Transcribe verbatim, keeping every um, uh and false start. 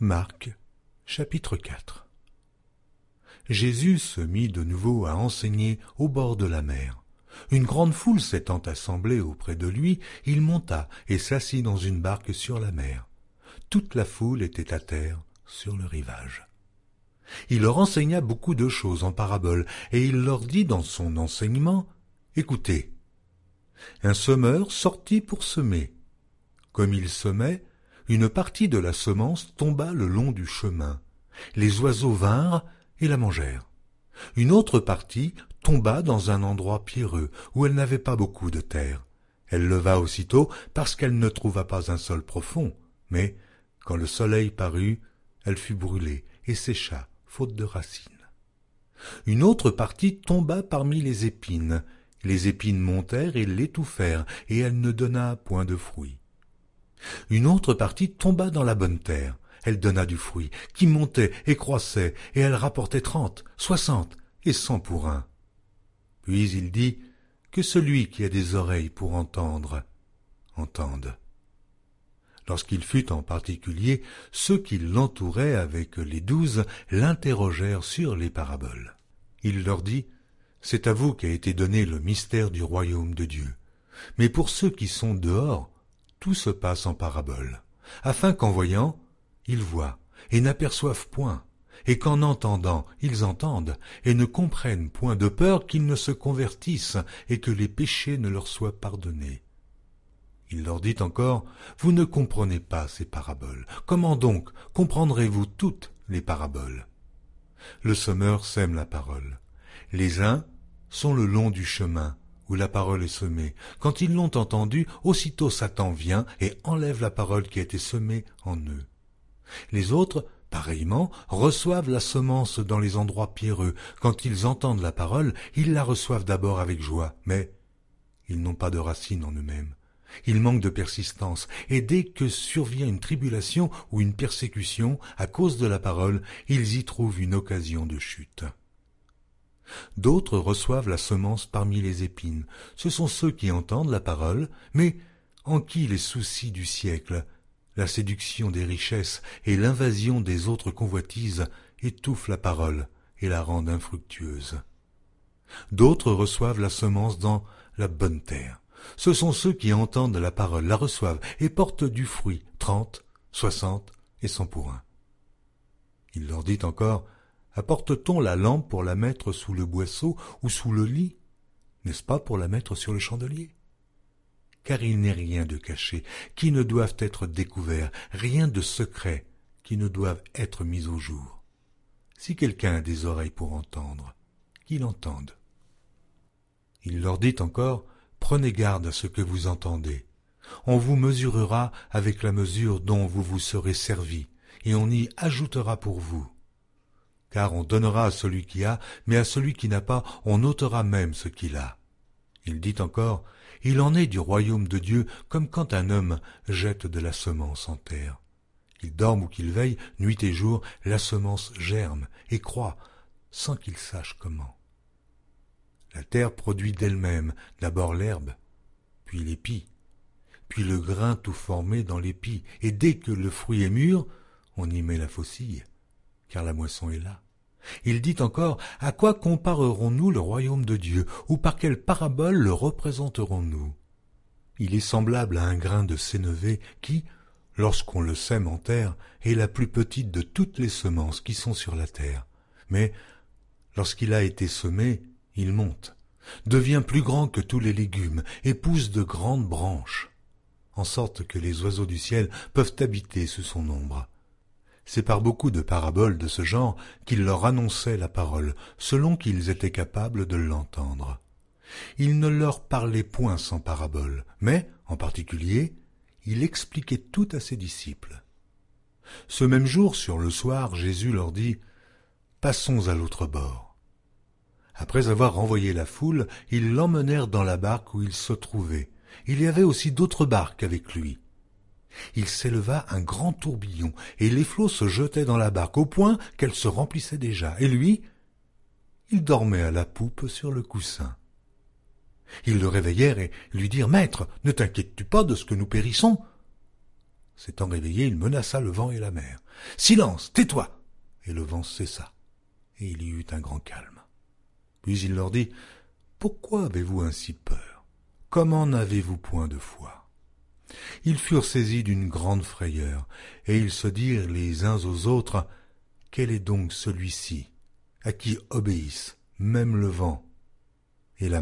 Marc, chapitre quatre. Jésus se mit de nouveau à enseigner au bord de la mer. Une grande foule s'étant assemblée auprès de lui, il monta et s'assit dans une barque sur la mer. Toute la foule était à terre sur le rivage. Il leur enseigna beaucoup de choses en paraboles, et il leur dit dans son enseignement, « Écoutez, un semeur sortit pour semer. Comme il semait, une partie de la semence tomba le long du chemin. Les oiseaux vinrent et la mangèrent. Une autre partie tomba dans un endroit pierreux, où elle n'avait pas beaucoup de terre. Elle leva aussitôt parce qu'elle ne trouva pas un sol profond, mais, quand le soleil parut, elle fut brûlée et sécha, faute de racines. Une autre partie tomba parmi les épines. Les épines montèrent et l'étouffèrent, et elle ne donna point de fruit. Une autre partie tomba dans la bonne terre. Elle donna du fruit, qui montait et croissait, et elle rapportait trente, soixante et cent pour un. Puis il dit, que celui qui a des oreilles pour entendre, entende. Lorsqu'il fut en particulier, ceux qui l'entouraient avec les douze l'interrogèrent sur les paraboles. Il leur dit, c'est à vous qu'a été donné le mystère du royaume de Dieu. Mais pour ceux qui sont dehors, tout se passe en paraboles, afin qu'en voyant, ils voient et n'aperçoivent point, et qu'en entendant, ils entendent et ne comprennent point, de peur qu'ils ne se convertissent et que les péchés ne leur soient pardonnés. Il leur dit encore, vous ne comprenez pas ces paraboles. Comment donc comprendrez-vous toutes les paraboles? Le semeur sème la parole. Les uns sont le long du chemin, où la parole est semée. Quand ils l'ont entendue, aussitôt Satan vient et enlève la parole qui a été semée en eux. Les autres, pareillement, reçoivent la semence dans les endroits pierreux. Quand ils entendent la parole, ils la reçoivent d'abord avec joie, mais ils n'ont pas de racine en eux-mêmes. Ils manquent de persistance, et dès que survient une tribulation ou une persécution à cause de la parole, ils y trouvent une occasion de chute. D'autres reçoivent la semence parmi les épines. Ce sont ceux qui entendent la parole, mais en qui les soucis du siècle, la séduction des richesses et l'invasion des autres convoitises étouffent la parole et la rendent infructueuse. D'autres reçoivent la semence dans la bonne terre. Ce sont ceux qui entendent la parole, la reçoivent et portent du fruit, trente, soixante et cent pour un. Il leur dit encore, apporte-t-on la lampe pour la mettre sous le boisseau ou sous le lit? N'est-ce pas pour la mettre sur le chandelier? Car il n'est rien de caché qui ne doive être découvert, rien de secret qui ne doive être mis au jour. Si quelqu'un a des oreilles pour entendre, qu'il entende. Il leur dit encore, prenez garde à ce que vous entendez. On vous mesurera avec la mesure dont vous vous serez servi, et on y ajoutera pour vous. Car on donnera à celui qui a, mais à celui qui n'a pas, on ôtera même ce qu'il a. Il dit encore, il en est du royaume de Dieu comme quand un homme jette de la semence en terre. Qu'il dorme ou qu'il veille, nuit et jour, la semence germe et croît, sans qu'il sache comment. La terre produit d'elle-même d'abord l'herbe, puis l'épi, puis le grain tout formé dans l'épi, et dès que le fruit est mûr, on y met la faucille, car la moisson est là. Il dit encore, à quoi comparerons-nous le royaume de Dieu, ou par quelle parabole le représenterons-nous? Il est semblable à un grain de sénévé qui, lorsqu'on le sème en terre, est la plus petite de toutes les semences qui sont sur la terre. Mais, lorsqu'il a été semé, il monte, devient plus grand que tous les légumes, et pousse de grandes branches, en sorte que les oiseaux du ciel peuvent habiter sous son ombre. C'est par beaucoup de paraboles de ce genre qu'il leur annonçait la parole, selon qu'ils étaient capables de l'entendre. Il ne leur parlait point sans paraboles, mais, en particulier, il expliquait tout à ses disciples. Ce même jour, sur le soir, Jésus leur dit « Passons à l'autre bord ». Après avoir renvoyé la foule, ils l'emmenèrent dans la barque où il se trouvait. Il y avait aussi d'autres barques avec lui. Il s'éleva un grand tourbillon, et les flots se jetaient dans la barque, au point qu'elle se remplissait déjà. Et lui, il dormait à la poupe sur le coussin. Ils le réveillèrent et lui dirent « Maître, ne t'inquiètes-tu pas de ce que nous périssons ?» S'étant réveillé, il menaça le vent et la mer. « Silence, tais-toi !» Et le vent cessa, et il y eut un grand calme. Puis il leur dit, « Pourquoi avez-vous ainsi peur? Comment n'avez-vous point de foi ?» Ils furent saisis d'une grande frayeur, et ils se dirent les uns aux autres, « Quel est donc celui-ci, à qui obéissent même le vent et la mer ?»